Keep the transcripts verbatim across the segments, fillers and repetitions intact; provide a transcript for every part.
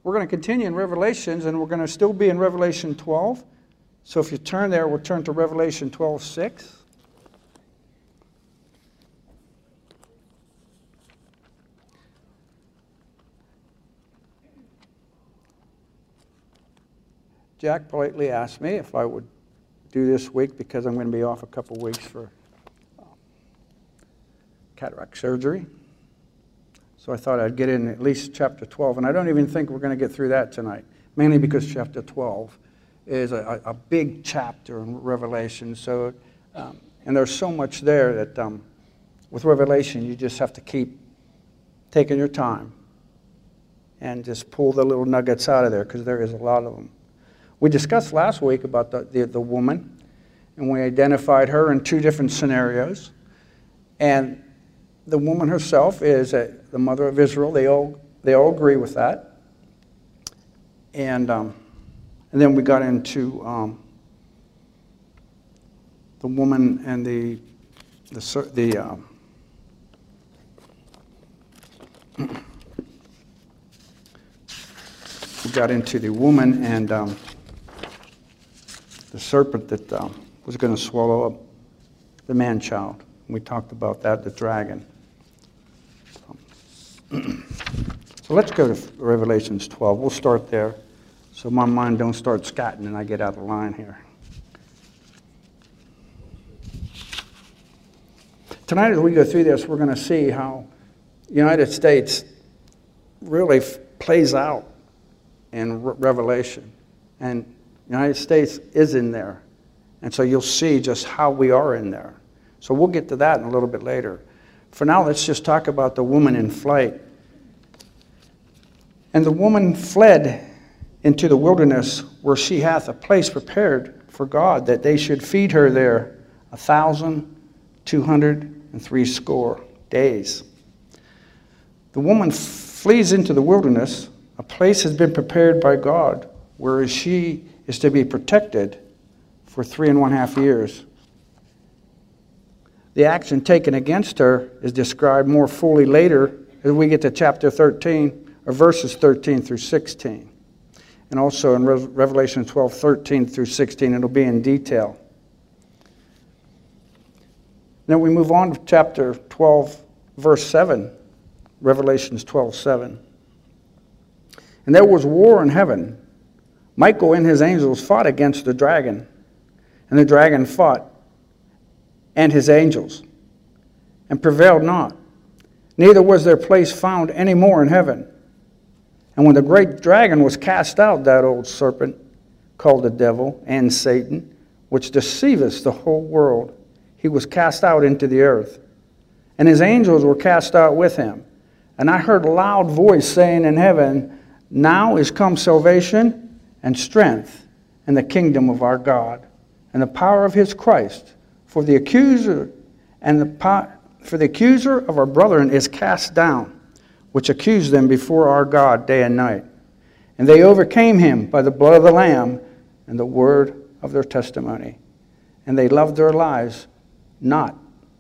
we're going to continue in Revelations, and we're going to still be in Revelation twelve. So if you turn there, we'll turn to Revelation twelve six. Jack politely asked me if I would do this week because I'm going to be off a couple weeks for um, cataract surgery. So I thought I'd get in at least chapter twelve, and I don't even think we're going to get through that tonight, mainly because chapter twelve is a, a big chapter in Revelation. So, um, and there's so much there that um, with Revelation you just have to keep taking your time and just pull the little nuggets out of there because there is a lot of them. We discussed last week about the, the, the woman, and we identified her in two different scenarios. And the woman herself is a, the mother of Israel. They all, they all agree with that. And, um, and then we got into um, the woman and the, the, the um, we got into the woman and um, the serpent that um, was going to swallow up the man-child. We talked about that, the dragon. So let's go to Revelations twelve. We'll start there so my mind don't start scatting and I get out of line here. Tonight as we go through this, we're going to see how the United States really f- plays out in Re- Revelation. And the United States is in there. And so you'll see just how we are in there. So we'll get to that in a little bit later. For now, let's just talk about the woman in flight. And the woman fled into the wilderness where she hath a place prepared for God, that they should feed her there a thousand two hundred and three score days. The woman flees into the wilderness. A place has been prepared by God, where she is to be protected for three and one half years. The action taken against her is described more fully later as we get to chapter thirteen, or verses thirteen through sixteen. And also in Re- Revelation twelve, thirteen through sixteen, it'll be in detail. Then we move on to chapter twelve, verse seven, Revelations twelve, seven. And there was war in heaven. Michael and his angels fought against the dragon, and the dragon fought and his angels, and prevailed not. Neither was their place found any more in heaven. And when the great dragon was cast out, that old serpent, called the devil and Satan, which deceiveth the whole world, he was cast out into the earth. And his angels were cast out with him. And I heard a loud voice saying in heaven, Now is come salvation and strength and the kingdom of our God, and the power of his Christ. For the accuser and the po- for the accuser of our brethren is cast down, which accused them before our God day and night. And they overcame him by the blood of the Lamb and the word of their testimony. And they loved their lives not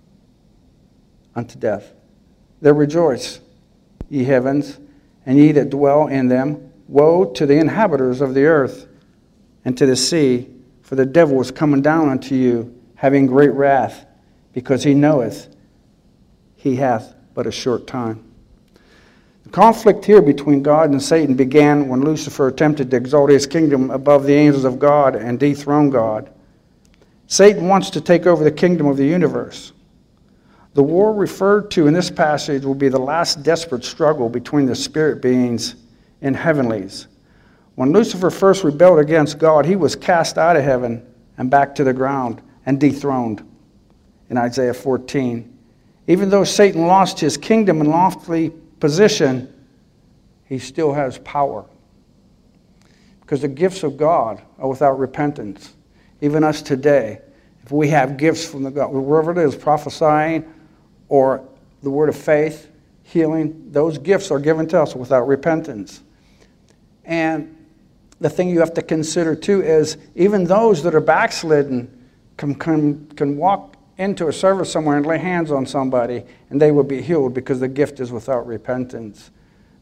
unto death. There rejoice, ye heavens, and ye that dwell in them. Woe to the inhabitants of the earth and to the sea, for the devil is coming down unto you, having great wrath, because he knoweth he hath but a short time. The conflict here between God and Satan began when Lucifer attempted to exalt his kingdom above the angels of God and dethrone God. Satan wants to take over the kingdom of the universe. The war referred to in this passage will be the last desperate struggle between the spirit beings in heavenlies. When Lucifer first rebelled against God, he was cast out of heaven and back to the ground and dethroned in Isaiah fourteen. Even though Satan lost his kingdom and lofty position, he still has power. Because the gifts of God are without repentance. Even us today, if we have gifts from the God, wherever it is, prophesying or the word of faith, healing, those gifts are given to us without repentance. And the thing you have to consider too is even those that are backslidden can, can, can walk into a service somewhere and lay hands on somebody and they will be healed because the gift is without repentance.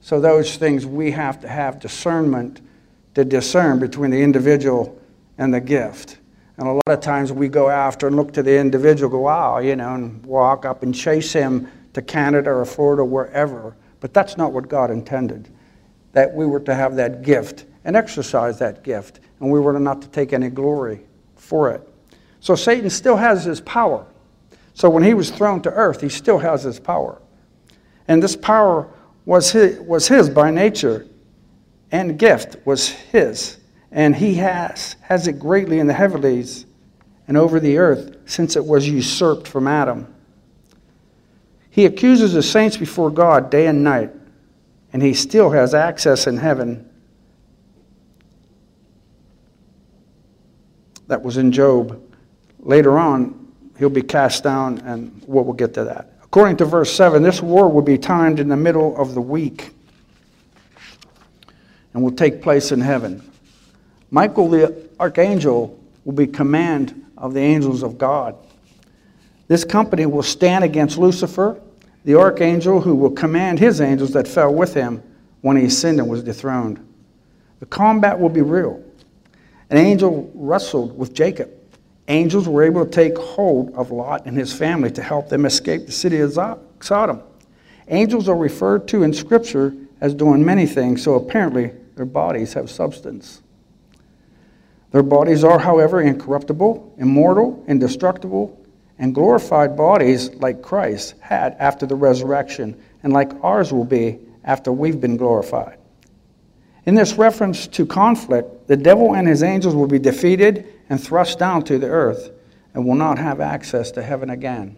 So those things we have to have discernment to discern between the individual and the gift. And a lot of times we go after and look to the individual, go, wow, you know, and walk up and chase him to Canada or Florida, wherever. But that's not what God intended, that we were to have that gift and exercise that gift, and we were not to take any glory for it. So Satan still has his power. So when he was thrown to earth, he still has his power. And this power was his, was his by nature, and gift was his. And he has, has it greatly in the heavenlies and over the earth, since it was usurped from Adam. He accuses the saints before God day and night, and he still has access in heaven. That was in Job. Later on, he'll be cast down, and we'll get to that. According to verse seven, this war will be timed in the middle of the week and will take place in heaven. Michael the archangel will be command of the angels of God. This company will stand against Lucifer, the archangel who will command his angels that fell with him when he sinned and was dethroned. The combat will be real. An angel wrestled with Jacob. Angels were able to take hold of Lot and his family to help them escape the city of Sodom. Angels are referred to in Scripture as doing many things, so apparently their bodies have substance. Their bodies are, however, incorruptible, immortal, indestructible, and glorified bodies like Christ had after the resurrection, and like ours will be after we've been glorified. In this reference to conflict, the devil and his angels will be defeated and thrust down to the earth and will not have access to heaven again.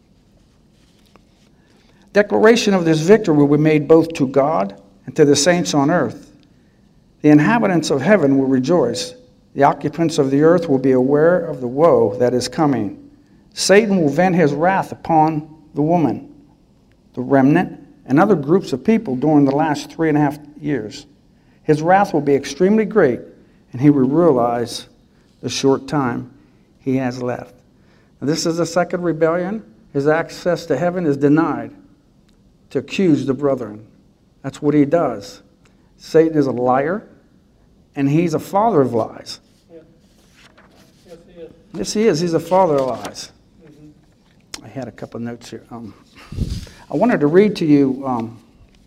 Declaration of this victory will be made both to God and to the saints on earth. The inhabitants of heaven will rejoice. The occupants of the earth will be aware of the woe that is coming. Satan will vent his wrath upon the woman, the remnant, and other groups of people during the last three and a half years. His wrath will be extremely great, and he will realize the short time he has left. Now, this is the second rebellion. His access to heaven is denied to accuse the brethren. That's what he does. Satan is a liar, and he's a father of lies. Yeah. Yes, he is. Yes, he is. He's a father of lies. Mm-hmm. I had a couple of notes here. Um, I wanted to read to you um,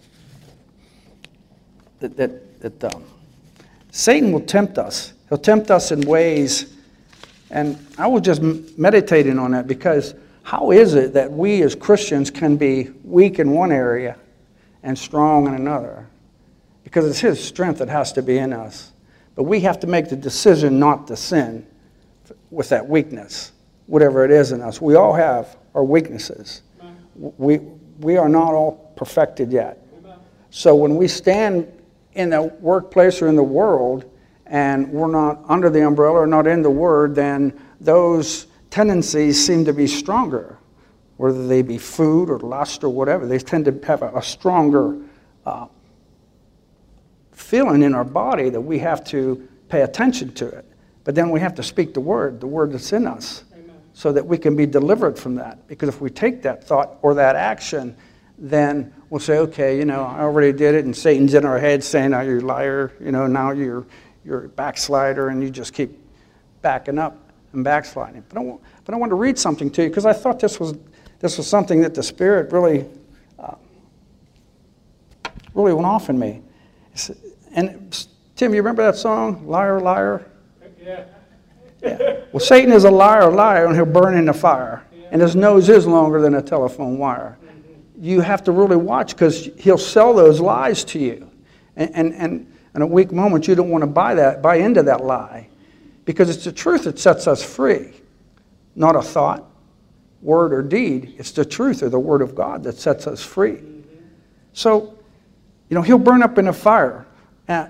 that, that, that um, Satan will tempt us. He'll tempt us in ways, and I was just meditating on that, because how is it that we as Christians can be weak in one area and strong in another? Because it's his strength that has to be in us. But we have to make the decision not to sin with that weakness, whatever it is in us. We all have our weaknesses. We, we are not all perfected yet. So when we stand in the workplace or in the world and we're not under the umbrella or not in the Word, then those tendencies seem to be stronger, whether they be food or lust or whatever. They tend to have a, a stronger uh, feeling in our body that we have to pay attention to it. But then we have to speak the Word, the Word that's in us, Amen. So that we can be delivered from that. Because if we take that thought or that action, then we'll say, okay, you know, I already did it, and Satan's in our head saying, oh, you're a liar, you know, now you're, you're a backslider, and you just keep backing up and backsliding. But I want, but I want to read something to you, because I thought this was, this was something that the Spirit really, uh, really went off in me. And Tim, you remember that song, Liar, Liar? Yeah. Yeah. Well, Satan is a liar, liar, and he'll burn in the fire. Yeah. And his nose is longer than a telephone wire. Mm-hmm. You have to really watch, because he'll sell those lies to you. And, and, and in a weak moment, you don't want to buy that, buy into that lie. Because it's the truth that sets us free. Not a thought, word, or deed. It's the truth or the Word of God that sets us free. Mm-hmm. So, you know, he'll burn up in a fire. Uh,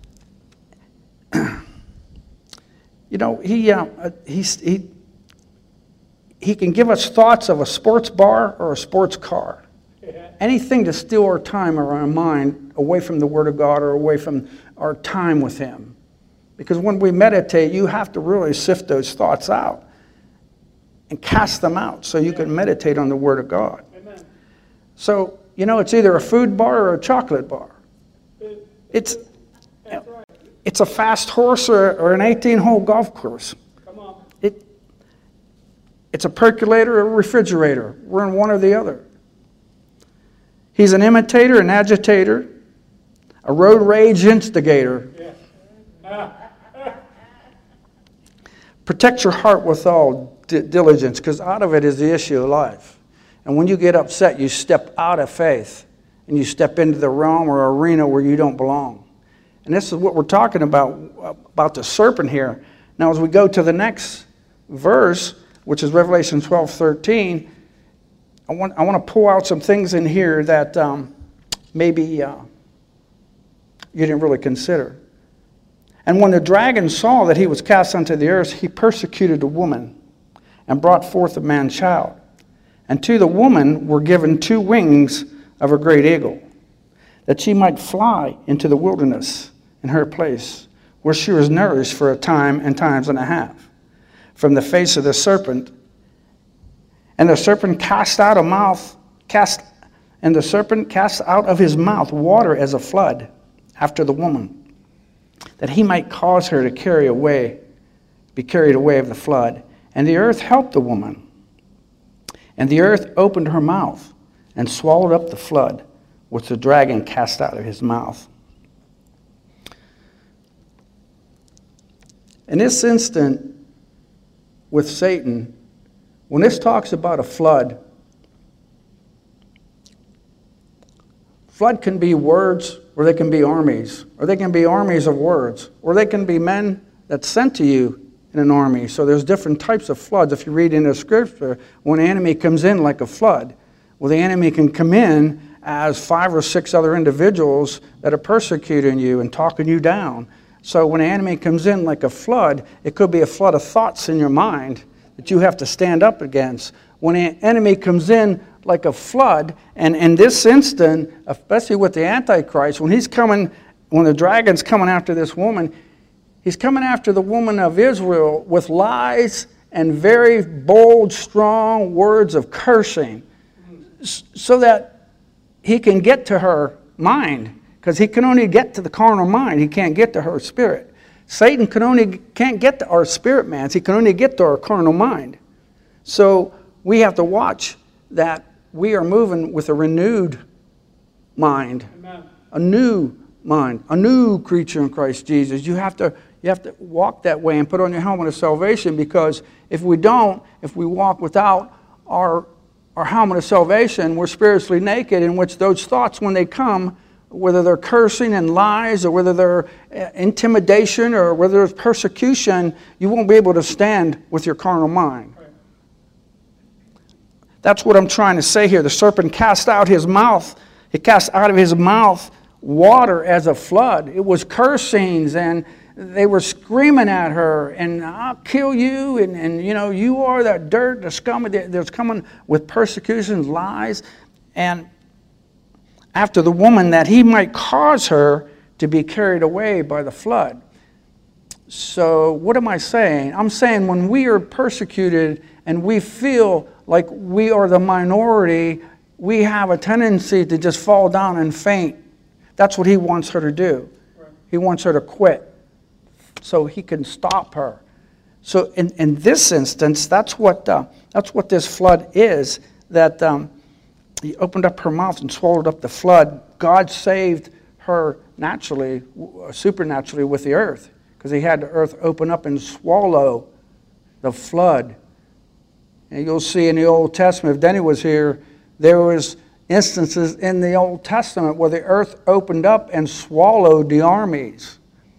you know, he, uh, he, he, he can give us thoughts of a sports bar or a sports car. Yeah. Anything to steal our time or our mind away from the Word of God or away from our time with Him. Because when we meditate, you have to really sift those thoughts out and cast them out so you can meditate on the Word of God. Amen. So, you know, it's either a food bar or a chocolate bar. It's, it's a fast horse or, or an eighteen-hole golf course. Come on. It, it's a percolator or a refrigerator. We're in one or the other. He's an imitator, an agitator, a road rage instigator. Yeah. Protect your heart with all di- diligence, because out of it is the issue of life. And when you get upset, you step out of faith and you step into the realm or arena where you don't belong. And this is what we're talking about, about the serpent here. Now, as we go to the next verse, which is Revelation twelve thirteen, I want, I want to pull out some things in here that um, maybe uh, you didn't really consider. And when the dragon saw that he was cast unto the earth, he persecuted the woman and brought forth a man-child. And to the woman were given two wings of a great eagle, that she might fly into the wilderness in her place, where she was nourished for a time and times and a half, from the face of the serpent. And the serpent cast out a mouth, cast, and the serpent cast out of his mouth water as a flood after the woman, that he might cause her to carry away, be carried away of the flood. And the earth helped the woman. And the earth opened her mouth and swallowed up the flood, which the dragon cast out of his mouth. In this instant, with Satan, when this talks about a flood, flood can be words, or they can be armies, or they can be armies of words, or they can be men that's sent to you in an army. So there's different types of floods. If you read in the scripture, when an enemy comes in like a flood, well, the enemy can come in as five or six other individuals that are persecuting you and talking you down. So when an enemy comes in like a flood, it could be a flood of thoughts in your mind that you have to stand up against. When an enemy comes in like a flood, and in this instant, especially with the Antichrist, when he's coming, when the dragon's coming after this woman, he's coming after the woman of Israel with lies and very bold, strong words of cursing, so that he can get to her mind, because he can only get to the carnal mind. He can't get to her spirit. Satan can only can't get to our spirit man. He can only get to our carnal mind. So we have to watch that we are moving with a renewed mind, Amen. a new mind, a new creature in Christ Jesus. You have to you have to walk that way and put on your helmet of salvation, because if we don't, if we walk without our our helmet of salvation, we're spiritually naked, in which those thoughts, when they come, whether they're cursing and lies, or whether they're intimidation, or whether there's persecution, you won't be able to stand with your carnal mind. That's what I'm trying to say here. The serpent cast out his mouth. He cast out of his mouth water as a flood. It was cursings, and they were screaming at her, and I'll kill you, and, and you know, you are that dirt, the scum that's coming with persecutions, lies. And after the woman, that he might cause her to be carried away by the flood. So what am I saying? I'm saying when we are persecuted and we feel like we are the minority, we have a tendency to just fall down and faint. That's what he wants her to do. He wants her to quit so he can stop her. So in, in this instance, that's what uh, that's what this flood is, that um, he opened up her mouth and swallowed up the flood. God saved her naturally, supernaturally with the earth, because he had the earth open up and swallow the flood. And you'll see in the Old Testament, if Denny was here, there was instances in the Old Testament where the earth opened up and swallowed the armies.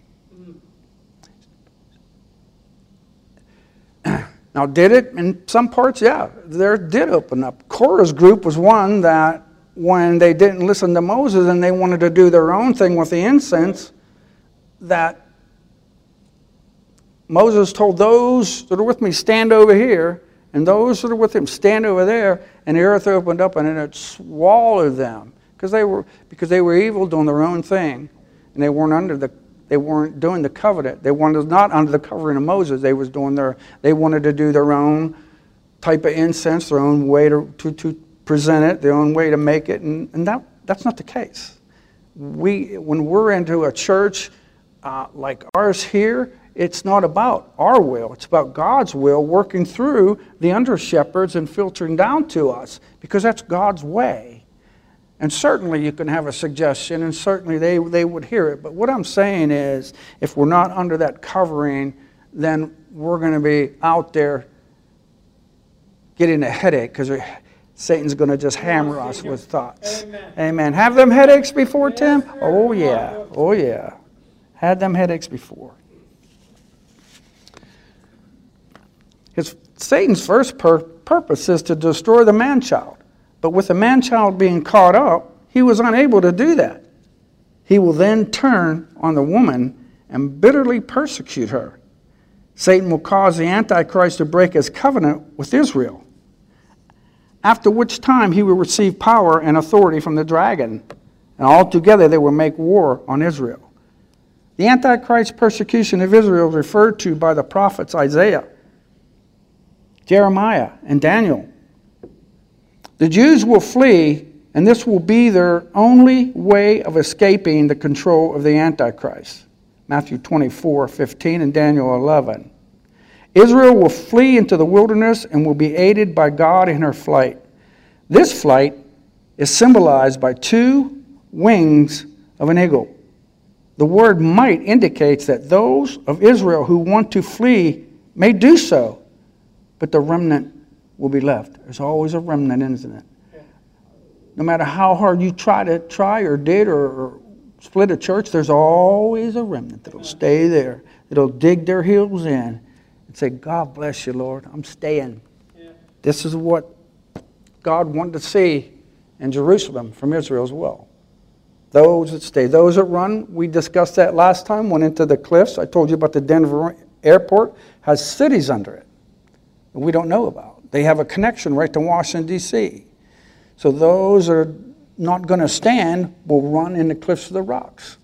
Now, did it? In some parts, yeah, there did open up. Korah's group was one that when they didn't listen to Moses and they wanted to do their own thing with the incense, that Moses told those that are with me, stand over here, and those that are with him, stand over there, and the earth opened up and it swallowed them, because they were because they were evil, doing their own thing, and they weren't under the they weren't doing the covenant. They wanted not under the covering of Moses. They was doing their they wanted to do their own type of incense, their own way to to, to present it, their own way to make it, and, and that that's not the case. we, when we're into a church uh, like ours here, it's not about our will. It's about God's will working through the under-shepherds and filtering down to us, because that's God's way. And certainly you can have a suggestion, and certainly they, they would hear it. But what I'm saying is, if we're not under that covering, then we're going to be out there getting a headache, because Satan's going to just hammer us with thoughts. Amen. Amen. Have them headaches before, Tim? Oh, yeah. Oh, yeah. Had them headaches before. His, Satan's first pur- purpose is to destroy the man-child. But with the man-child being caught up, he was unable to do that. He will then turn on the woman and bitterly persecute her. Satan will cause the Antichrist to break his covenant with Israel, after which time he will receive power and authority from the dragon, and altogether they will make war on Israel. The Antichrist persecution of Israel is referred to by the prophets Isaiah, Jeremiah, and Daniel. The Jews will flee, and this will be their only way of escaping the control of the Antichrist. Matthew twenty-four fifteen and Daniel eleven. Israel will flee into the wilderness and will be aided by God in her flight. This flight is symbolized by two wings of an eagle. The word might indicates that those of Israel who want to flee may do so, but the remnant will be left. There's always a remnant, isn't it? No matter how hard you try to try or did or, or split a church, there's always a remnant that'll stay there. That'll dig their heels in and say, God bless you, Lord, I'm staying. Yeah. This is what God wanted to see in Jerusalem from Israel as well. Those that stay. Those that run, we discussed that last time, went into the cliffs. I told you about the Denver airport, has cities under it that we don't know about. They have a connection right to Washington, D C So those that are not going to stand will run in the cliffs of the rocks.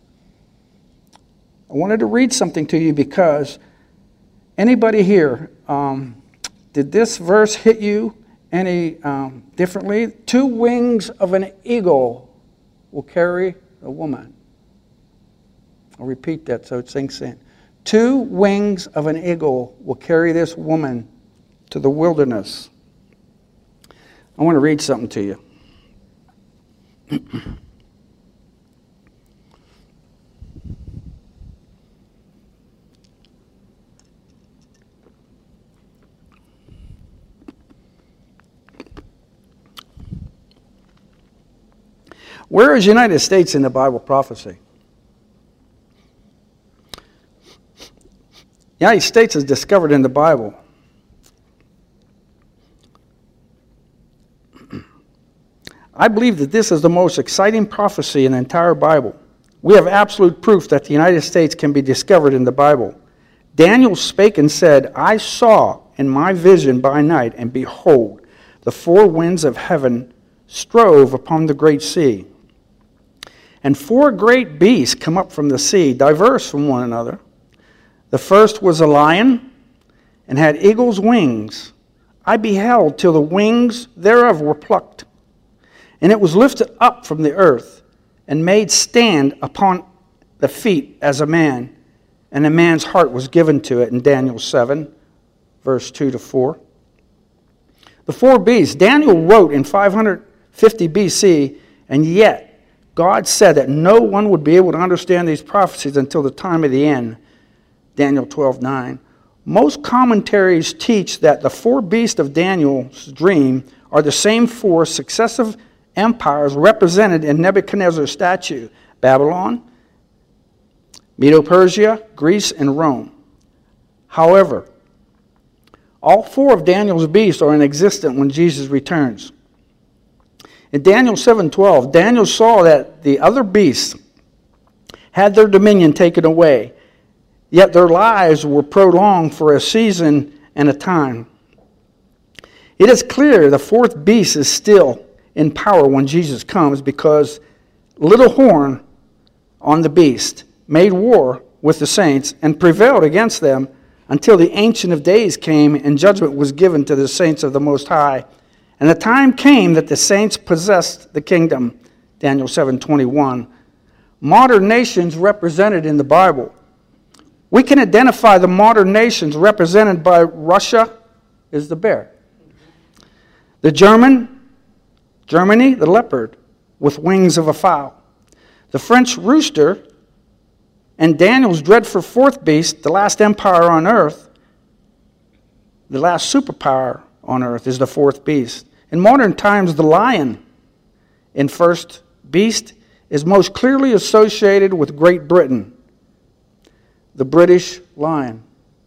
I wanted to read something to you because anybody here, um, did this verse hit you any um, differently? Two wings of an eagle will carry a woman. I'll repeat that so it sinks in. Two wings of an eagle will carry this woman to the wilderness. I want to read something to you. Where is United States in the Bible prophecy? United States is discovered in the Bible. I believe that this is the most exciting prophecy in the entire Bible. We have absolute proof that the United States can be discovered in the Bible. Daniel spake and said, I saw in my vision by night, and behold, the four winds of heaven strove upon the great sea. And four great beasts come up from the sea, diverse from one another. The first was a lion, and had eagle's wings. I beheld till the wings thereof were plucked. And it was lifted up from the earth, and made stand upon the feet as a man. And a man's heart was given to it in Daniel seven, verse two to four. The four beasts, Daniel wrote in five hundred fifty B C, and yet God said that no one would be able to understand these prophecies until the time of the end. Daniel twelve nine. Most commentaries teach that the four beasts of Daniel's dream are the same four successive empires represented in Nebuchadnezzar's statue: Babylon, Medo-Persia, Greece, and Rome. However, all four of Daniel's beasts are in existence when Jesus returns. In Daniel seven twelve, Daniel saw that the other beasts had their dominion taken away, yet their lives were prolonged for a season and a time. It is clear the fourth beast is still in power when Jesus comes, because little horn on the beast made war with the saints and prevailed against them until the Ancient of Days came and judgment was given to the saints of the Most High. And the time came that the saints possessed the kingdom, Daniel seven twenty-one. modern nations represented in the Bible. We can identify the modern nations represented by Russia is the bear. The German, Germany, the leopard with wings of a fowl. The French rooster, and Daniel's dreadful fourth beast, the last empire on earth, the last superpower on earth is the fourth beast. In modern times, the lion in first beast is most clearly associated with Great Britain. The British lion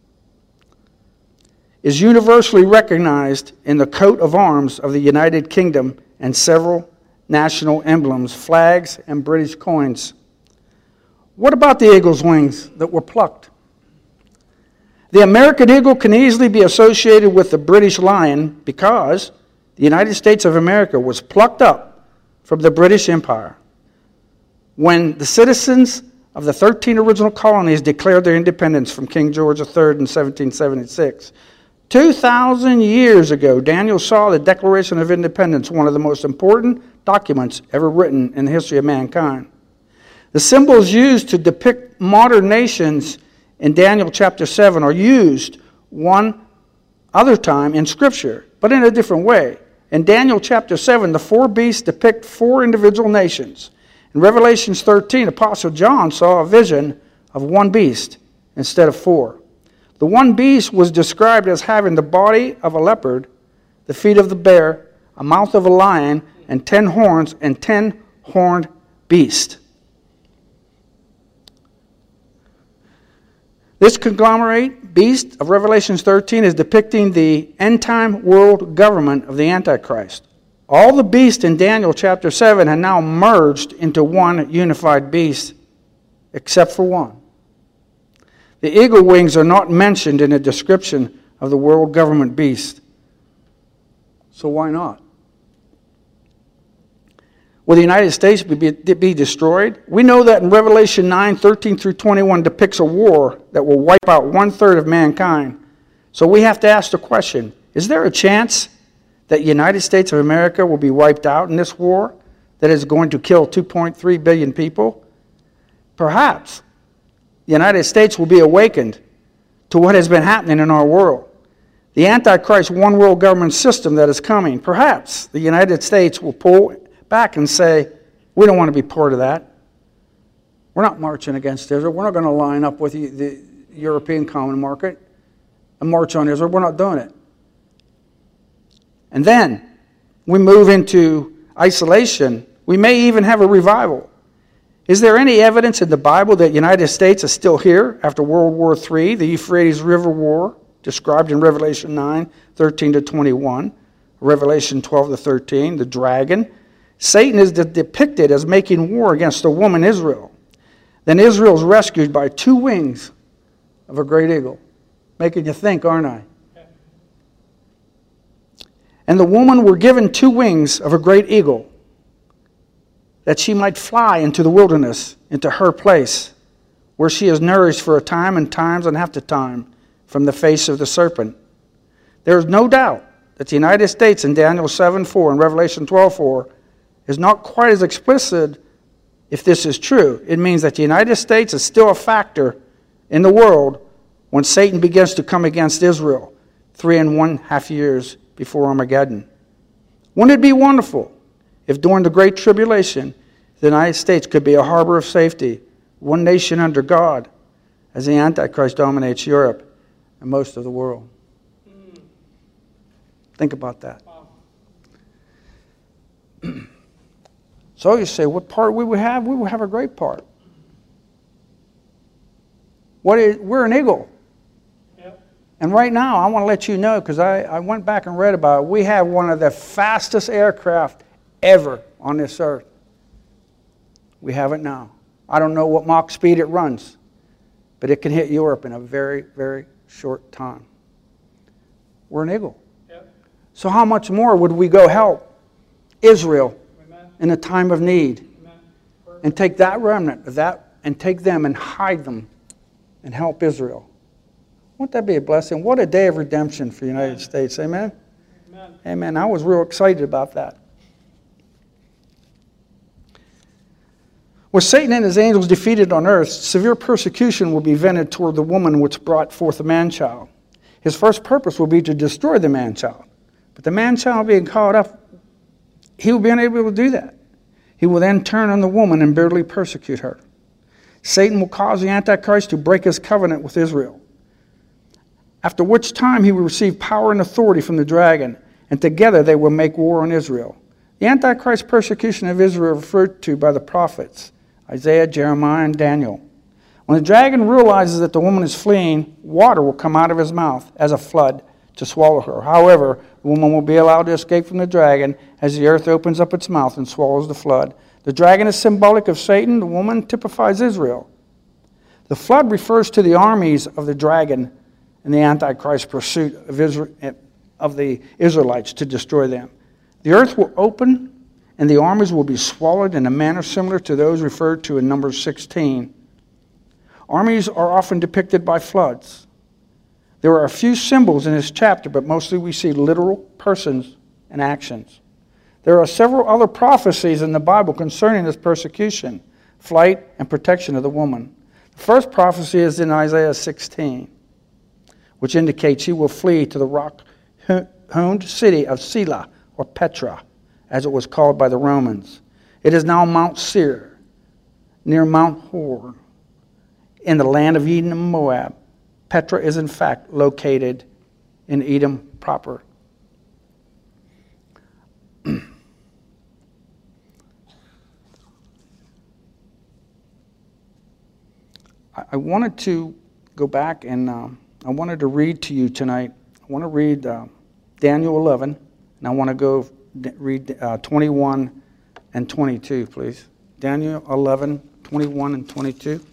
is universally recognized in the coat of arms of the United Kingdom and several national emblems, flags, and British coins. What about the eagle's wings that were plucked? The American eagle can easily be associated with the British lion because the United States of America was plucked up from the British Empire when the citizens of the thirteen original colonies declared their independence from King George the Third in seventeen seventy-six. Two thousand years ago, Daniel saw the Declaration of Independence, one of the most important documents ever written in the history of mankind. The symbols used to depict modern nations in Daniel chapter seven are used one other time in Scripture, but in a different way. In Daniel chapter seven, the four beasts depict four individual nations. In Revelation thirteen, Apostle John saw a vision of one beast instead of four. The one beast was described as having the body of a leopard, the feet of the bear, a mouth of a lion, and ten horns, and ten horned beast. This conglomerate beast of Revelation thirteen is depicting the end-time world government of the Antichrist. All the beasts in Daniel chapter seven have now merged into one unified beast, except for one. The eagle wings are not mentioned in a description of the world government beast. So why not? Will the United States be, be destroyed? We know that in Revelation nine, thirteen through twenty-one depicts a war that will wipe out one-third of mankind. So we have to ask the question, is there a chance that the United States of America will be wiped out in this war that is going to kill two point three billion people? Perhaps the United States will be awakened to what has been happening in our world. The Antichrist one world government system that is coming. Perhaps the United States will pull back and say, we don't want to be part of that. We're not marching against Israel. We're not going to line up with the European Common Market and march on Israel. We're not doing it. And then we move into isolation. We may even have a revival. Is there any evidence in the Bible that the United States is still here after World War Three, the Euphrates River War, described in Revelation nine, thirteen to twenty-one, Revelation twelve to thirteen, the dragon? Satan is depicted as making war against the woman Israel. Then Israel is rescued by two wings of a great eagle. Making you think, aren't I? And the woman were given two wings of a great eagle, that she might fly into the wilderness, into her place, where she is nourished for a time and times and half a time from the face of the serpent. There is no doubt that the United States in Daniel seven four and Revelation twelve four is not quite as explicit. If this is true, it means that the United States is still a factor in the world when Satan begins to come against Israel three and one half years before Armageddon. Wouldn't it be wonderful if during the Great Tribulation the United States could be a harbor of safety, one nation under God, as the Antichrist dominates Europe and most of the world? Mm. Think about that. Wow. So you say, what part we would have? We would have a great part. What is, we're an eagle. Yep. And right now, I want to let you know, because I, I went back and read about it, we have one of the fastest aircraft ever on this earth. We have it now. I don't know what Mach speed it runs, but it can hit Europe in a very, very short time. We're an eagle. Yep. So how much more would we go help Israel in a time of need, and take that remnant of that and take them and hide them and help Israel? Wouldn't that be a blessing? What a day of redemption for the United Amen. States. Amen? Amen? Amen. I was real excited about that. With Satan and his angels defeated on earth, severe persecution will be vented toward the woman which brought forth the man-child. His first purpose will be to destroy the man-child. But the man-child being caught up, he will be unable to do that. He will then turn on the woman and bitterly persecute her. Satan will cause the Antichrist to break his covenant with Israel, after which time he will receive power and authority from the dragon, and together they will make war on Israel. The Antichrist persecution of Israel referred to by the prophets, Isaiah, Jeremiah, and Daniel. When the dragon realizes that the woman is fleeing, water will come out of his mouth as a flood to swallow her. However, the woman will be allowed to escape from the dragon as the earth opens up its mouth and swallows the flood. The dragon is symbolic of Satan. The woman typifies Israel. The flood refers to the armies of the dragon and the Antichrist pursuit of, Israel, of the Israelites to destroy them. The earth will open and the armies will be swallowed in a manner similar to those referred to in Numbers sixteen. Armies are often depicted by floods. There are a few symbols in this chapter, but mostly we see literal persons and actions. There are several other prophecies in the Bible concerning this persecution, flight, and protection of the woman. The first prophecy is in Isaiah sixteen, which indicates she will flee to the rock-hewn city of Selah, or Petra, as it was called by the Romans. It is now Mount Seir, near Mount Hor, in the land of Edom and Moab. Petra is in fact located in Edom proper. I wanted to go back and uh, I wanted to read to you tonight. I want to read uh, Daniel eleven, and I want to go read uh, twenty-one and twenty-two, please. Daniel eleven, twenty-one and twenty-two.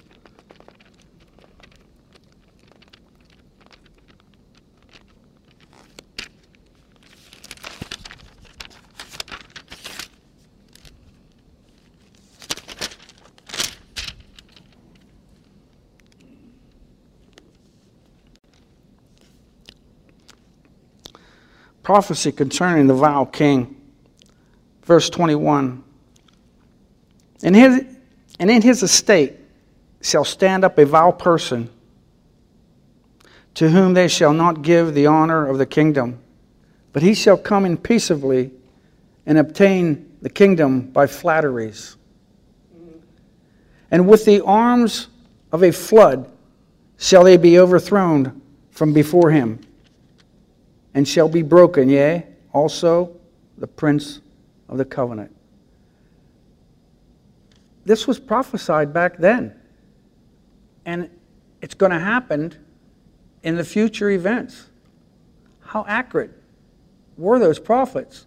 Prophecy concerning the vile king. Verse twenty-one. In his, and in his estate shall stand up a vile person, to whom they shall not give the honor of the kingdom, but he shall come in peaceably and obtain the kingdom by flatteries. And with the arms of a flood shall they be overthrown from before him, and shall be broken, yea, also the prince of the covenant. This was prophesied back then. And it's going to happen in the future events. How accurate were those prophets?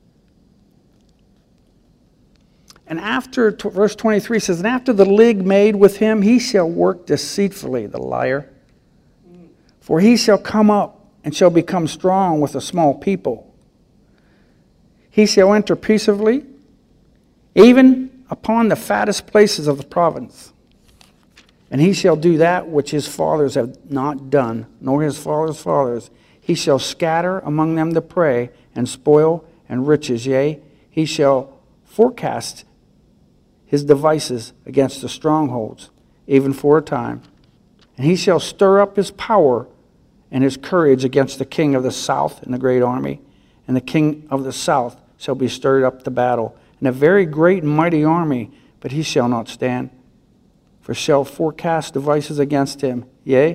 And after, verse twenty-three says, and after the league made with him, he shall work deceitfully, the liar. For he shall come up and shall become strong with a small people. He shall enter peaceably, even upon the fattest places of the province. And he shall do that which his fathers have not done, nor his fathers' fathers. He shall scatter among them the prey, and spoil and riches. Yea, he shall forecast his devices against the strongholds, even for a time. And he shall stir up his power and his courage against the king of the south and the great army. And the king of the south shall be stirred up to battle, and a very great and mighty army, but he shall not stand. For shall forecast devices against him. Yea,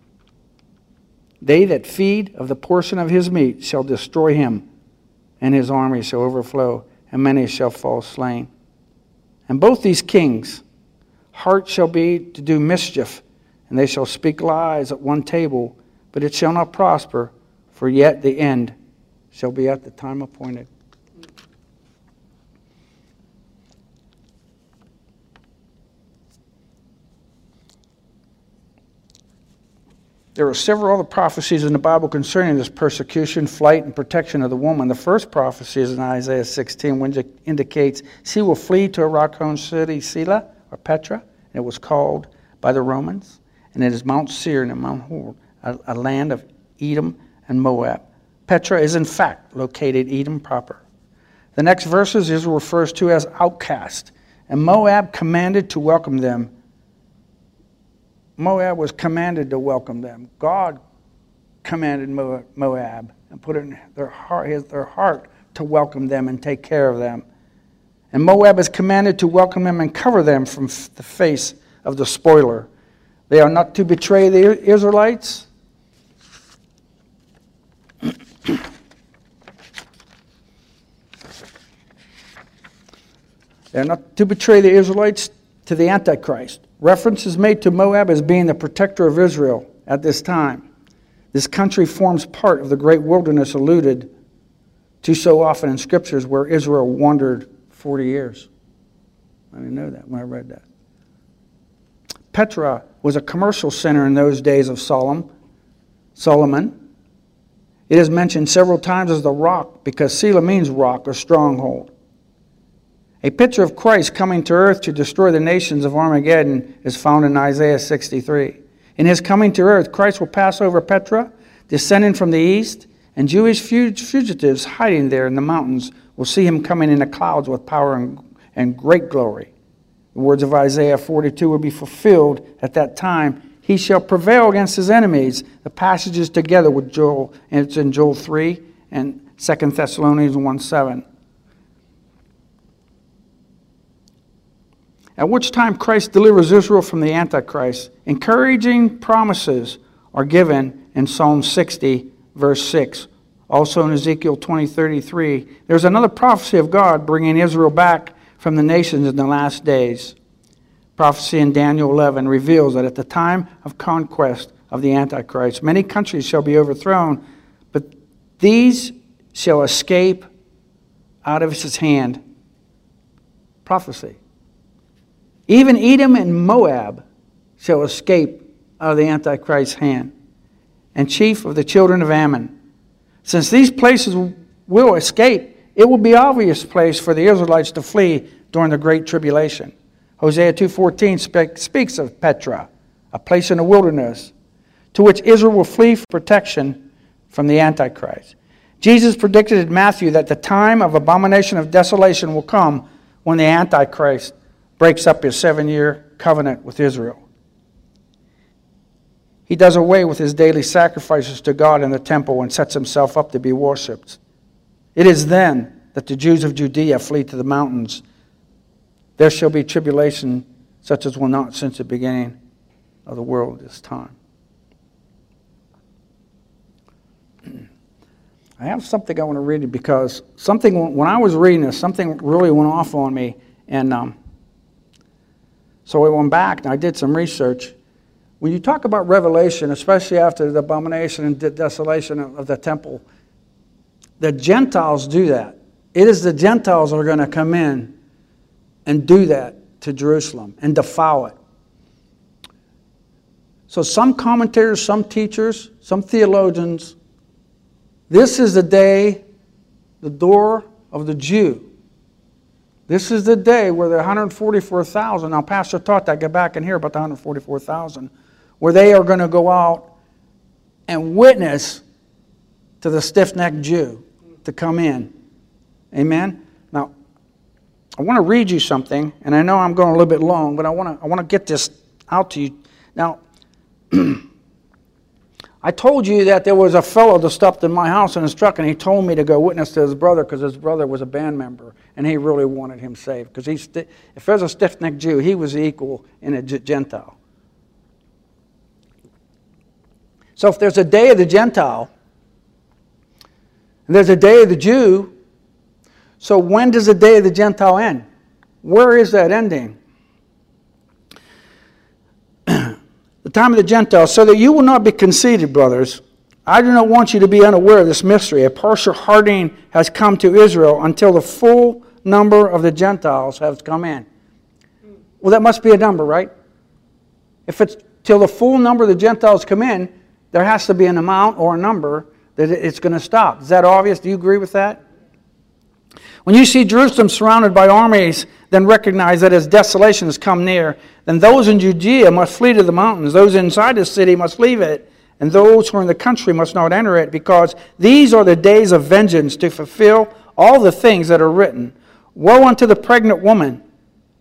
they that feed of the portion of his meat shall destroy him, and his army shall overflow, and many shall fall slain. And both these kings' heart shall be to do mischief, and they shall speak lies at one table, but it shall not prosper, for yet the end shall be at the time appointed. There are several other prophecies in the Bible concerning this persecution, flight, and protection of the woman. The first prophecy is in Isaiah sixteen, which indicates she will flee to a rock-hewn city, Selah, or Petra. It was called by the Romans, and it is Mount Seir and Mount Hor, a, a land of Edom and Moab. Petra is in fact located Edom proper. The next verses Israel refers to as outcast, and Moab commanded to welcome them. Moab was commanded to welcome them. God commanded Moab and put it in their heart, their heart to welcome them and take care of them. And Moab is commanded to welcome them and cover them from the face of the spoiler. They are not to betray the Israelites. They are not to betray the Israelites to the Antichrist. Reference is made to Moab as being the protector of Israel at this time. This country forms part of the great wilderness alluded to so often in scriptures where Israel wandered forty years. I didn't know that when I read that. Petra was a commercial center in those days of Solomon. Solomon. It is mentioned several times as the rock because Selah means rock or stronghold. A picture of Christ coming to earth to destroy the nations of Armageddon is found in Isaiah sixty-three. In his coming to earth, Christ will pass over Petra, descending from the east, and Jewish fugitives hiding there in the mountains will see him coming in the clouds with power and, and great glory. The words of Isaiah forty-two will be fulfilled at that time. He shall prevail against his enemies. The passages together with Joel, and it's in Joel three and Second Thessalonians one seven. At which time Christ delivers Israel from the Antichrist. Encouraging promises are given in Psalm sixty, verse six. Also in Ezekiel twenty thirty-three. There's another prophecy of God bringing Israel back from the nations in the last days. Prophecy in Daniel eleven reveals that at the time of conquest of the Antichrist, many countries shall be overthrown, but these shall escape out of his hand. Prophecy. Even Edom and Moab shall escape out of the Antichrist's hand, and chief of the children of Ammon. Since these places will escape, it will be an obvious place for the Israelites to flee during the Great Tribulation. Hosea two fourteen speaks of Petra, a place in the wilderness, to which Israel will flee for protection from the Antichrist. Jesus predicted in Matthew that the time of abomination of desolation will come when the Antichrist breaks up his seven-year covenant with Israel. He does away with his daily sacrifices to God in the temple and sets himself up to be worshipped. It is then that the Jews of Judea flee to the mountains. There shall be tribulation such as will not since the beginning of the world at this time. I have something I want to read you because something, when I was reading this, something really went off on me. And um, so I went back and I did some research. When you talk about Revelation, especially after the abomination and desolation of the temple, the Gentiles do that. It is the Gentiles that are going to come in and do that to Jerusalem and defile it. So some commentators, some teachers, some theologians, this is the day, the door of the Jew. This is the day where the one hundred forty-four thousand, now Pastor taught that, get back in here about the one hundred forty-four thousand, where they are going to go out and witness to the stiff-necked Jew to come in. Amen? Now, I want to read you something, and I know I'm going a little bit long, but I want to I want to get this out to you. Now, I told you that there was a fellow that stopped in my house in his truck, and he told me to go witness to his brother because his brother was a band member, and he really wanted him saved. Because he's sti- if there's a stiff-necked Jew, he was equal in a Gentile. So if there's a day of the Gentile, and there's a day of the Jew, so when does the day of the Gentile end? Where is that ending? The time of the Gentiles, so that you will not be conceited, brothers. I do not want you to be unaware of this mystery. A partial hardening has come to Israel until the full number of the Gentiles has come in. Well, that must be a number, right? If it's till the full number of the Gentiles come in, there has to be an amount or a number that it's going to stop. Is that obvious? Do you agree with that? When you see Jerusalem surrounded by armies, then recognize that as desolation has come near. Then those in Judea must flee to the mountains. Those inside the city must leave it. And those who are in the country must not enter it, because these are the days of vengeance to fulfill all the things that are written. Woe unto the pregnant woman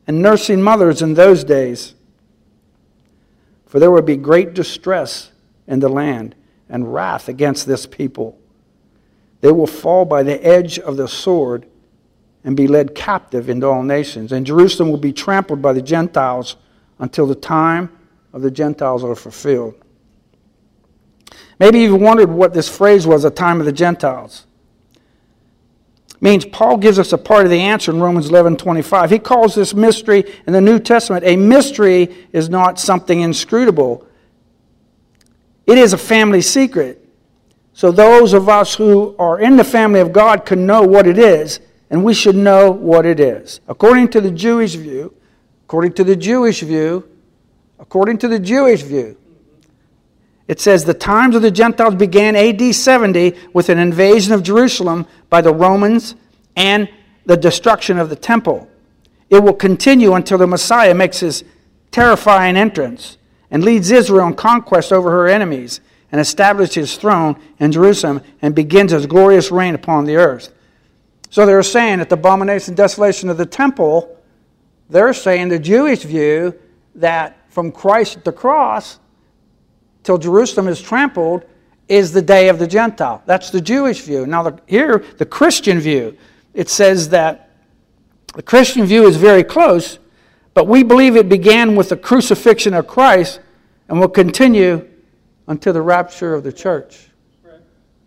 and nursing mothers in those days. For there would be great distress in the land and wrath against this people. They will fall by the edge of the sword and be led captive into all nations. And Jerusalem will be trampled by the Gentiles until the time of the Gentiles are fulfilled. Maybe you've wondered what this phrase was, the time of the Gentiles. It means Paul gives us a part of the answer in Romans eleven twenty-five. He calls this mystery in the New Testament. A mystery is not something inscrutable. It is a family secret. So those of us who are in the family of God can know what it is, and we should know what it is. According to the Jewish view, according to the Jewish view, according to the Jewish view, it says the times of the Gentiles began A D seventy with an invasion of Jerusalem by the Romans and the destruction of the temple. It will continue until the Messiah makes his terrifying entrance and leads Israel in conquest over her enemies and establishes his throne in Jerusalem and begins his glorious reign upon the earth. So they're saying that the abomination and desolation of the temple, they're saying the Jewish view that from Christ at the cross till Jerusalem is trampled is the day of the Gentile. That's the Jewish view. Now the, here, the Christian view, it says that the Christian view is very close, but we believe it began with the crucifixion of Christ and will continue until the rapture of the church. Right.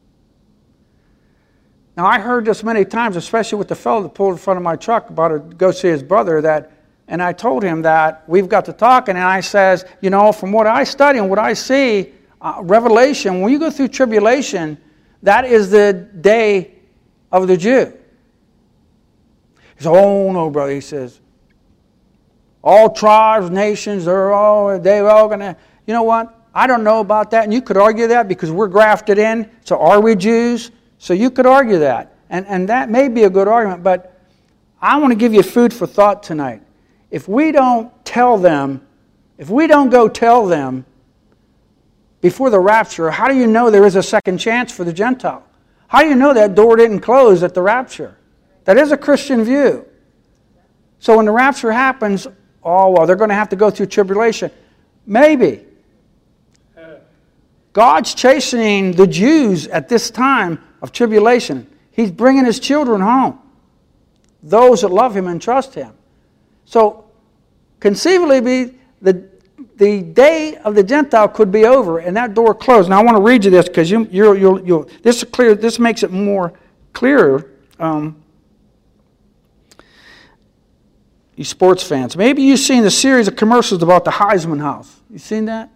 Now I heard this many times, especially with the fellow that pulled in front of my truck about to go see his brother, that and I told him that we've got to talking, and I says, you know, from what I study and what I see, uh, Revelation, when you go through tribulation, that is the day of the Jew. He says, oh no, brother, he says, all tribes, nations, they're all, they're all going to, you know what? I don't know about that, and you could argue that because we're grafted in, so are we Jews? So you could argue that, and, and that may be a good argument, but I want to give you food for thought tonight. If we don't tell them, if we don't go tell them before the rapture, how do you know there is a second chance for the Gentile? How do you know that door didn't close at the rapture? That is a Christian view. So when the rapture happens, oh, well, they're going to have to go through tribulation. Maybe. God's chastening the Jews at this time of tribulation. He's bringing his children home. Those that love him and trust him. So, conceivably, be the, the day of the Gentile could be over, and that door closed. Now, I want to read you this because you, you'll, you'll, you'll, this is clear. This makes it more clearer. Um, you sports fans, maybe you've seen the series of commercials about the Heisman House. You seen that?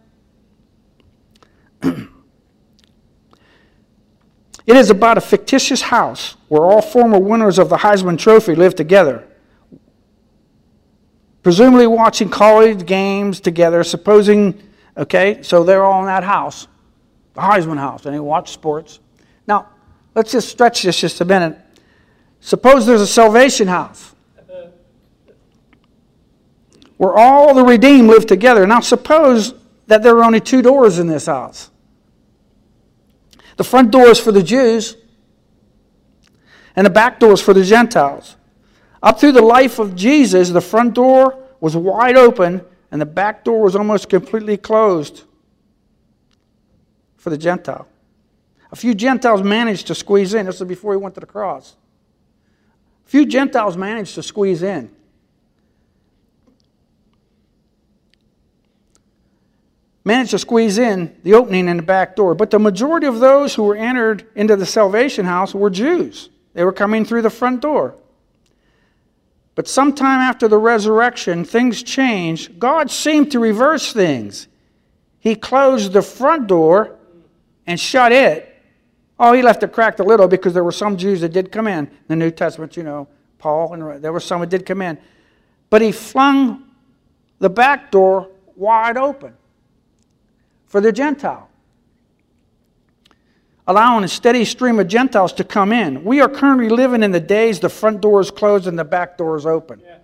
It is about a fictitious house where all former winners of the Heisman Trophy live together, presumably watching college games together, supposing, okay, so they're all in that house, the Heisman House, and they watch sports. Now, let's just stretch this just a minute. Suppose there's a Salvation House where all the redeemed live together. Now, suppose that there are only two doors in this house. The front door is for the Jews, and the back door is for the Gentiles. Up through the life of Jesus, the front door was wide open, and the back door was almost completely closed for the Gentile. A few Gentiles managed to squeeze in. This was before he went to the cross. A few Gentiles managed to squeeze in. Managed to squeeze in the opening in the back door. But the majority of those who were entered into the Salvation House were Jews. They were coming through the front door. But sometime after the resurrection, things changed. God seemed to reverse things. He closed the front door and shut it. Oh, he left it cracked a little because there were some Jews that did come in. In the New Testament, you know, Paul, and there were some that did come in. But he flung the back door wide open for the Gentile, allowing a steady stream of Gentiles to come in. We are currently living in the days the front door is closed and the back door is open. Yeah.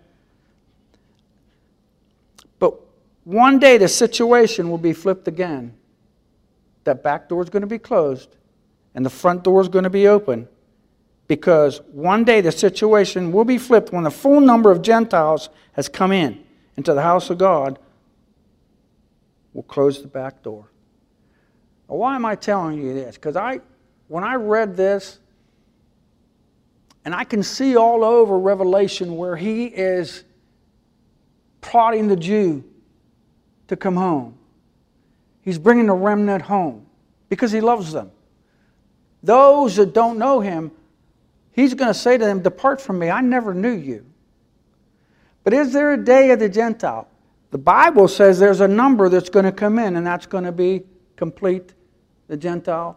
But one day the situation will be flipped again. That back door is going to be closed and the front door is going to be open Because one day the situation will be flipped when the full number of Gentiles has come in into the house of God. We'll close the back door. Now, why am I telling you this? Because I, when I read this, and I can see all over Revelation where he is prodding the Jew to come home. He's bringing the remnant home because he loves them. Those that don't know him, he's going to say to them, depart from me, I never knew you. But is there a day of the Gentile? The Bible says there's a number that's going to come in, and that's going to be complete, the Gentile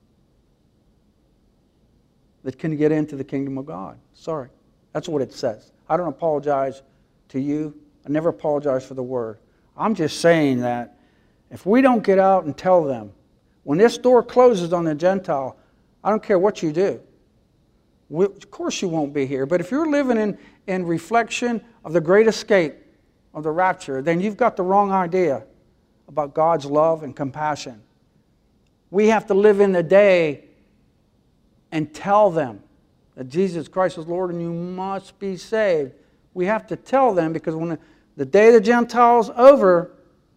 that can get into the kingdom of God. Sorry. That's what it says. I don't apologize to you. I never apologize for the word. I'm just saying that if we don't get out and tell them, when this door closes on the Gentile, I don't care what you do. We, of course you won't be here. But if you're living in, in reflection of the great escape of the rapture, then you've got the wrong idea about God's love and compassion. We have to live in the day and tell them that Jesus Christ is Lord and you must be saved. We have to tell them because when the, the day of the Gentiles over,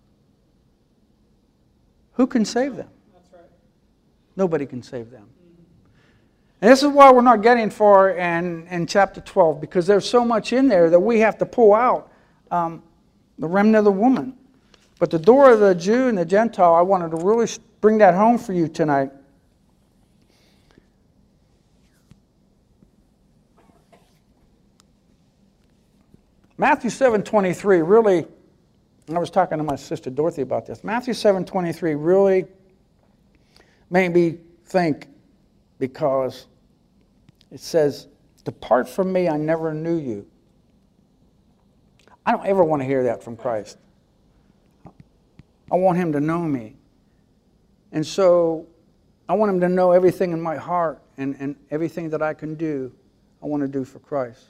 who can save them? That's right. Nobody can save them. And this is why we're not getting far in, in chapter twelve, because there's so much in there that we have to pull out. Um, the remnant of the woman. But the door of the Jew and the Gentile, I wanted to really bring that home for you tonight. Matthew seven twenty-three really, I was talking to my sister Dorothy about this. Matthew seven twenty-three really made me think, because it says, depart from me, I never knew you. I don't ever want to hear that from Christ. I want him to know me. And so I want him to know everything in my heart and, and everything that I can do, I want to do for Christ.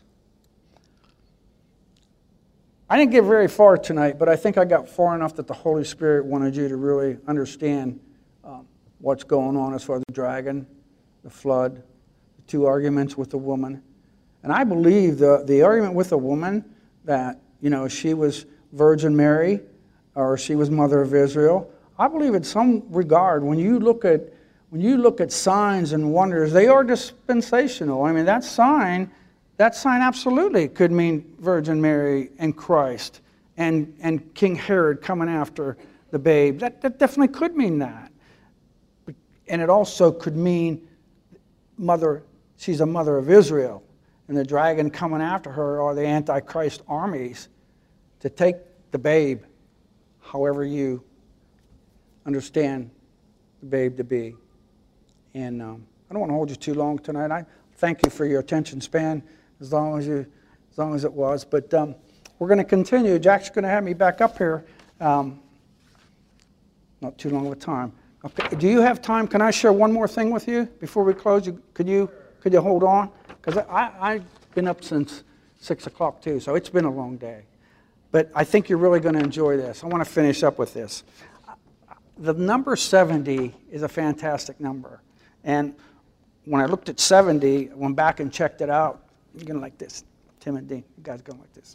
I didn't get very far tonight, but I think I got far enough that the Holy Spirit wanted you to really understand um, what's going on as far as the dragon, the flood, the two arguments with the woman. And I believe the, the argument with the woman that, you know, she was Virgin Mary or she was Mother of Israel. I believe in some regard when you look at when you look at signs and wonders, they are dispensational. I mean, that sign, that sign absolutely could mean Virgin Mary and Christ and, and King Herod coming after the babe. That, that definitely could mean that. And it also could mean mother, she's a mother of Israel. And the dragon coming after her are the Antichrist armies to take the babe, however you understand the babe to be. And um, I don't want to hold you too long tonight. I thank you for your attention span, as long as you, as long as it was. But um, we're going to continue. Jack's going to have me back up here. Um, not too long of a time. Okay. Do you have time? Can I share one more thing with you before we close? You, could you could you hold on? Because I, I've been up since six o'clock too, so it's been a long day. But I think you're really going to enjoy this. I want to finish up with this. The number seventy is a fantastic number. And when I looked at seventy, I went back and checked it out. You're going to like this. Tim and Dean, you guys going like this.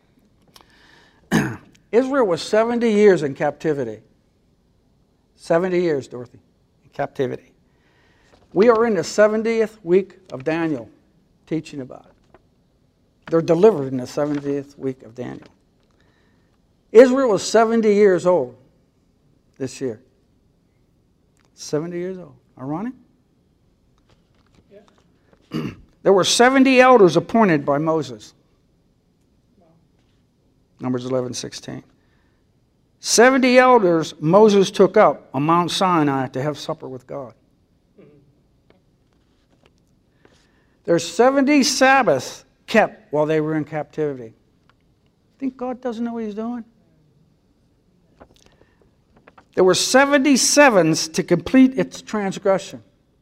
Israel was seventy years in captivity. seventy years, Dorothy, in captivity. We are in the seventieth week of Daniel, teaching about it. They're delivered in the seventieth week of Daniel. Israel was seventy years old this year. seventy years old. Ironic? Yeah. There were seventy elders appointed by Moses. Wow. Numbers eleven sixteen. seventy elders Moses took up on Mount Sinai to have supper with God. Mm-hmm. There's seventy Sabbaths kept while they were in captivity. Think God doesn't know what he's doing? There were seventy sevens to complete its transgression.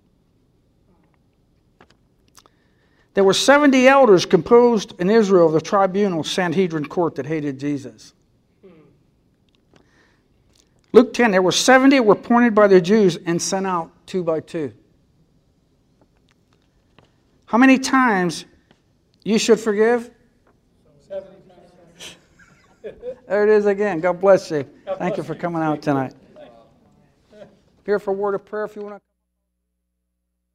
There were seventy elders composed in Israel of the tribunal Sanhedrin court that hated Jesus. Luke ten, there were seventy were appointed by the Jews and sent out two by two. How many times you should forgive? seventy times. There it is again. God bless you. Thank you for coming out tonight. Here for a word of prayer if you want to.